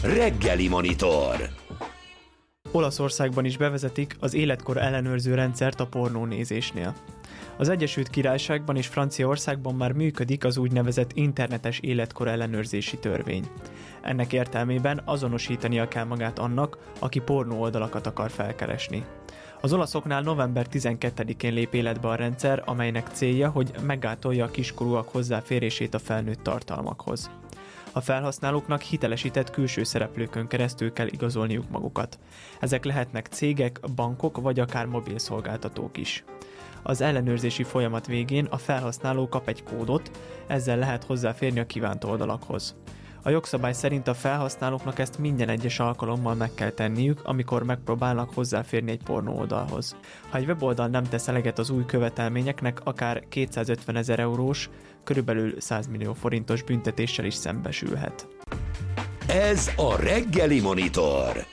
Reggeli Monitor. Olaszországban is bevezetik az életkor ellenőrző rendszert a pornónézésnél. Az Egyesült Királyságban és Franciaországban már működik az úgynevezett internetes életkor ellenőrzési törvény. Ennek értelmében azonosítania kell magát annak, aki pornó oldalakat akar felkeresni. Az olaszoknál november 12-én lép életbe a rendszer, amelynek célja, hogy meggátolja a kiskorúak hozzáférését a felnőtt tartalmakhoz. A felhasználóknak hitelesített külső szereplőkön keresztül kell igazolniuk magukat. Ezek lehetnek cégek, bankok vagy akár mobilszolgáltatók is. Az ellenőrzési folyamat végén a felhasználó kap egy kódot, ezzel lehet hozzáférni a kívánt oldalakhoz. A jogszabály szerint a felhasználóknak ezt minden egyes alkalommal meg kell tenniük, amikor megpróbálnak hozzáférni egy pornó oldalhoz. Ha egy weboldal nem tesz eleget az új követelményeknek, akár 250 000 eurós, körülbelül 100 millió forintos büntetéssel is szembesülhet. Ez a Reggeli Monitor.